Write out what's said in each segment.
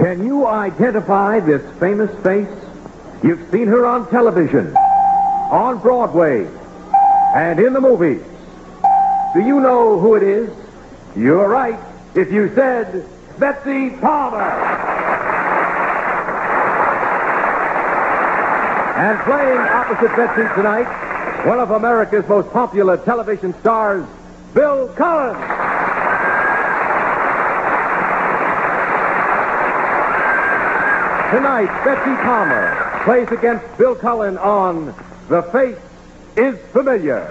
Can you identify this famous face? You've seen her on television, on Broadway, and in the movies. Do you know who it is? You're right if you said Betsy Palmer. And playing opposite Betsy tonight, one of America's most popular television stars, Bill Cullen. Tonight, Betsy Palmer plays against Bill Cullen on The Face is Familiar.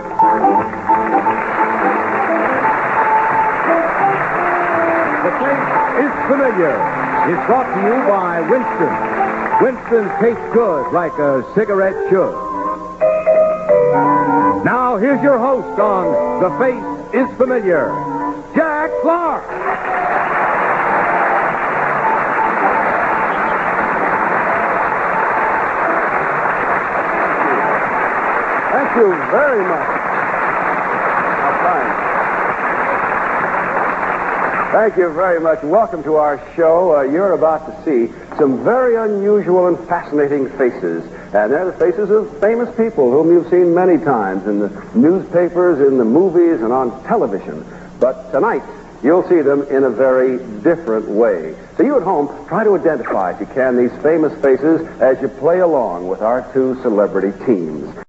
The Face is Familiar is brought to you by Winston. Winston tastes good like a cigarette should. Now, here's your host on The Face is Familiar, Jack Clark. Thank you very much. Thank you very much. Welcome to our show. You're about to see some very unusual and fascinating faces. And they're the faces of famous people whom you've seen many times in the newspapers, in the movies, and on television. But tonight, you'll see them in a very different way. So you at home, try to identify, if you can, these famous faces as you play along with our two celebrity teams.